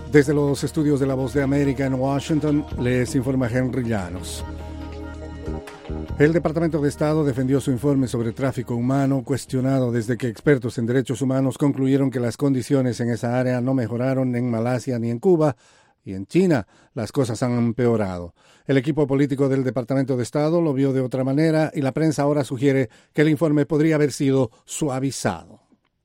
Desde los estudios de La Voz de América en Washington, les informa Henry Llanos. El Departamento de Estado defendió su informe sobre tráfico humano, cuestionado desde que expertos en derechos humanos concluyeron que las condiciones en esa área no mejoraron en Malasia ni en Cuba, y en China las cosas han empeorado. El equipo político del Departamento de Estado lo vio de otra manera y la prensa ahora sugiere que el informe podría haber sido suavizado.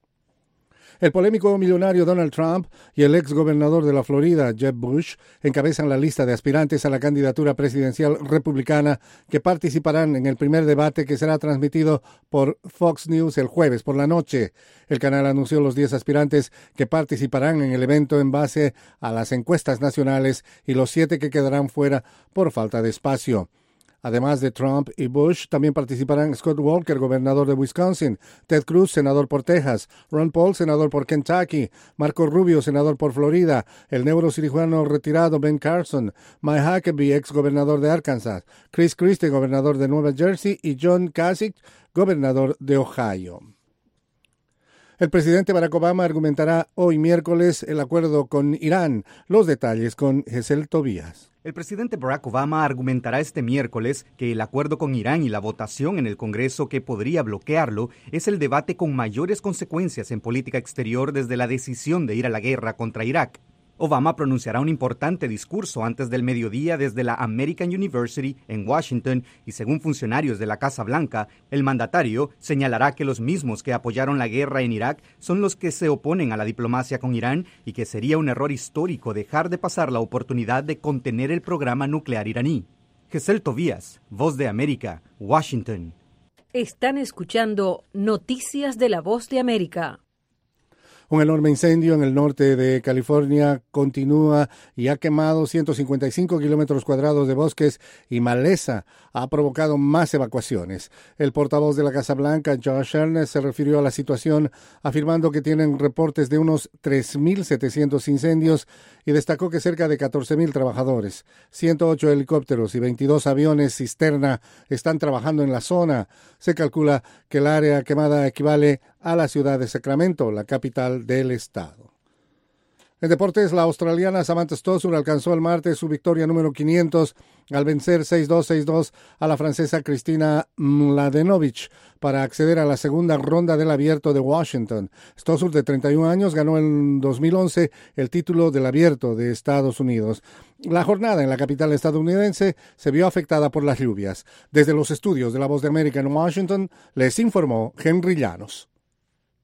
El polémico millonario Donald Trump y el ex gobernador de la Florida, Jeb Bush, encabezan la lista de aspirantes a la candidatura presidencial republicana que participarán en el primer debate que será transmitido por Fox News el jueves por la noche. El canal anunció los 10 aspirantes que participarán en el evento en base a las encuestas nacionales y los 7 que quedarán fuera por falta de espacio. Además de Trump y Bush, también participarán Scott Walker, gobernador de Wisconsin, Ted Cruz, senador por Texas, Ron Paul, senador por Kentucky, Marco Rubio, senador por Florida, el neurocirujano retirado Ben Carson, Mike Huckabee, ex gobernador de Arkansas, Chris Christie, gobernador de Nueva Jersey, y John Kasich, gobernador de Ohio. El presidente Barack Obama argumentará hoy miércoles el acuerdo con Irán. Los detalles con Gesell Tobías. El presidente Barack Obama argumentará este miércoles que el acuerdo con Irán y la votación en el Congreso que podría bloquearlo es el debate con mayores consecuencias en política exterior desde la decisión de ir a la guerra contra Irak. Obama pronunciará un importante discurso antes del mediodía desde la American University en Washington y según funcionarios de la Casa Blanca, el mandatario señalará que los mismos que apoyaron la guerra en Irak son los que se oponen a la diplomacia con Irán y que sería un error histórico dejar de pasar la oportunidad de contener el programa nuclear iraní. Gesell Tobías, Voz de América, Washington. Están escuchando Noticias de la Voz de América. Un enorme incendio en el norte de California continúa y ha quemado 155 kilómetros cuadrados de bosques y maleza. Ha provocado más evacuaciones. El portavoz de la Casa Blanca, Josh Earnest, se refirió a la situación afirmando que tienen reportes de unos 3.700 incendios y destacó que cerca de 14.000 trabajadores, 108 helicópteros y 22 aviones cisterna están trabajando en la zona. Se calcula que el área quemada equivale a la ciudad de Sacramento, la capital del estado. En deportes, la australiana Samantha Stosur alcanzó el martes su victoria número 500 al vencer 6-2, 6-2 a la francesa Kristina Mladenovic para acceder a la segunda ronda del Abierto de Washington. Stosur, de 31 años, ganó en 2011 el título del Abierto de Estados Unidos. La jornada en la capital estadounidense se vio afectada por las lluvias. Desde los estudios de La Voz de América en Washington, les informó Henry Llanos.